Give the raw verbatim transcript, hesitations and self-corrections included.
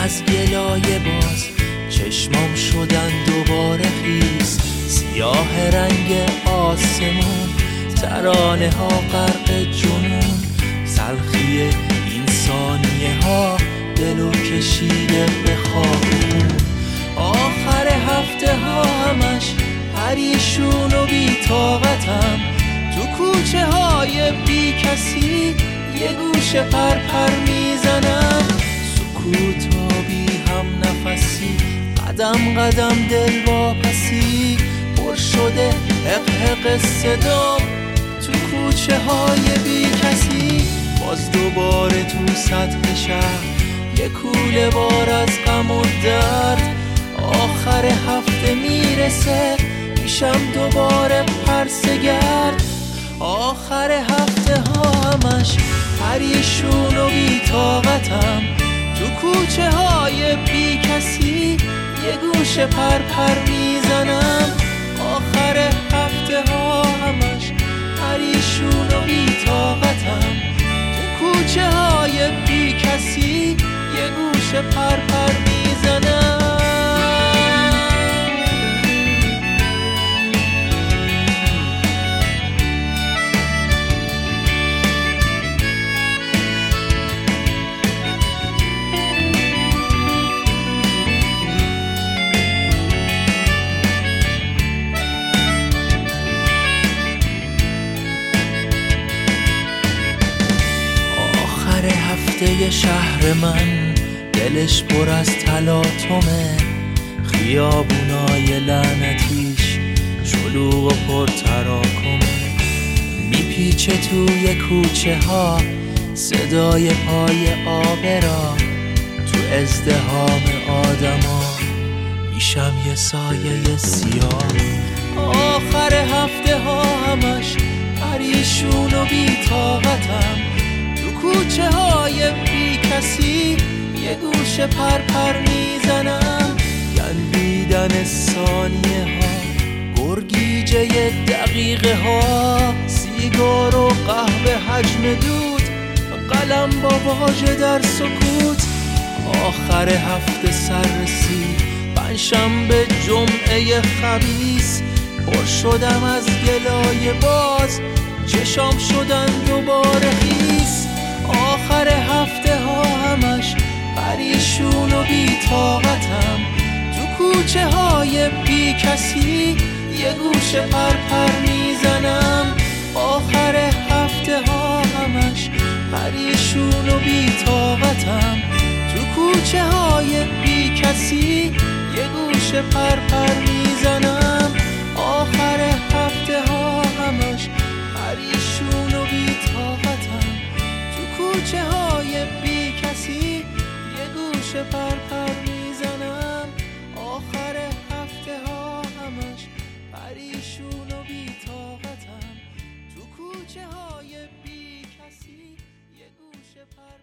از گلایه باز چشمام شدن دوباره خیس، سیاه رنگ آسمون، ترانه ها غرق جنون، تلخی این ثانیه ها دلو کشیده به خاکون. آخر هفته ها همش پریشون و بی طاقتم، تو کوچه های بی کسی یه گوشه پر پر میزنم. سکوت و بی هم نفسی، قدم قدم دل واپسی، پر شده حق حق صدام تو کوچه های بی کسی. باز دوباره تو سطح شهر یه کوله بار از غم و درد، آخر هفته میرسه میشم دوباره پرسگرد. آخر هفته ها همش پریشون و بی طاقتم، تو کوچه های بی کسی یه گوشه پر پر میزنم. آخر هفته ها همش پریشون و بی طاقتم، تو کوچه های بی کسی یه گوشه پر پر میزنم. هفته شهر من دلش پر از تلاطمه، خیابونای لعنتیش شلوغ و پر تراکمه. میپیچه توی کوچه ها صدای پای آبرا، تو ازدحام آدما میشم یه سایه سیاه. آخر هفته ها همش پریشون و بی طاقتم، کوچه های بی کسی یه گوشه پر پر میزنم. گلویدن ثانیه ها، گرگیجه دقیقه ها، سیگار و قهوه حجم دود، قلم با واژه در سکوت. آخر هفته سر رسید پنجشنبه جمعه خبیث، پر شدم از گلایه باز چشام شدن دوباره خیس. آخر هفته ها همش پریشون و بی طاقتم، تو کوچه های بی کسی یه گوشه پر پر میزنم. آخر هفته ها همش پریشون و بی طاقتم، تو کوچه های بی کسی یه گوشه پر پر میزنم. آخر هفته ها همش پریشون و بی طاقتم، کوچه های بی کسی یه گوشه پر پر میزنم. آخر هفته ها همش پریشون و بی طاقتم، تو کوچه های بی کسی یه گوشه پر